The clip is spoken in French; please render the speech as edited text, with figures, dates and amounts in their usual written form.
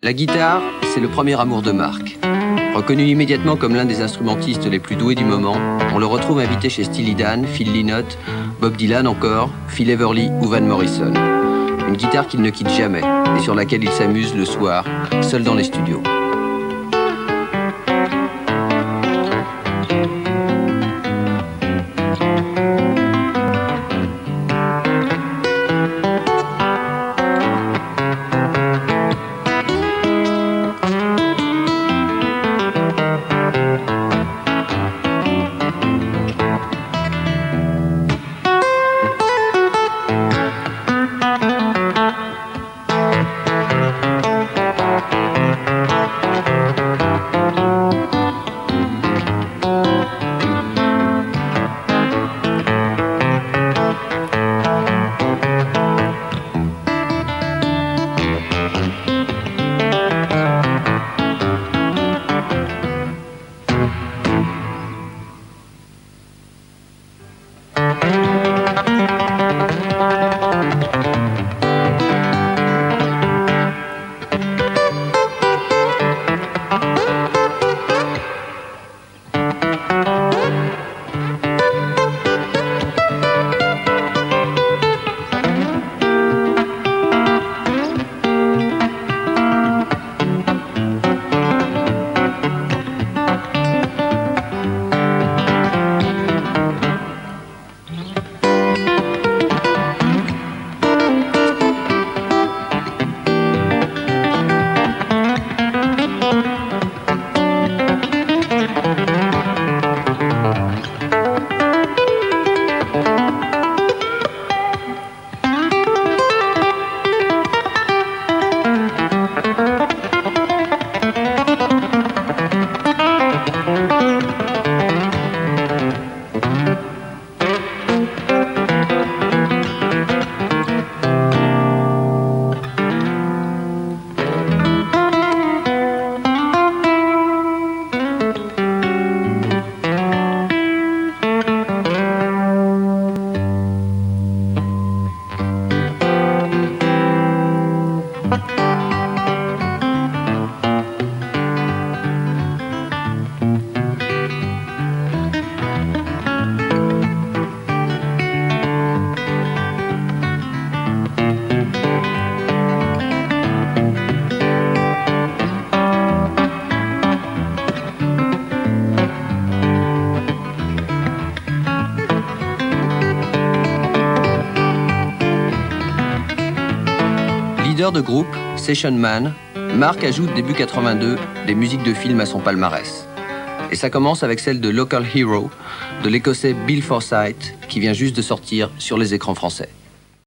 La guitare, c'est le premier amour de Mark. Reconnu immédiatement comme l'un des instrumentistes les plus doués du moment, on le retrouve invité chez Steely Dan, Phil Lynott, Bob Dylan encore, Phil Everly ou Van Morrison. Une guitare qu'il ne quitte jamais et sur laquelle il s'amuse le soir, seul dans les studios. Leader de groupe, Session Man, Mark ajoute début 82 des musiques de films à son palmarès. Et ça commence avec celle de Local Hero, de l'Écossais Bill Forsyth, qui vient juste de sortir sur les écrans français.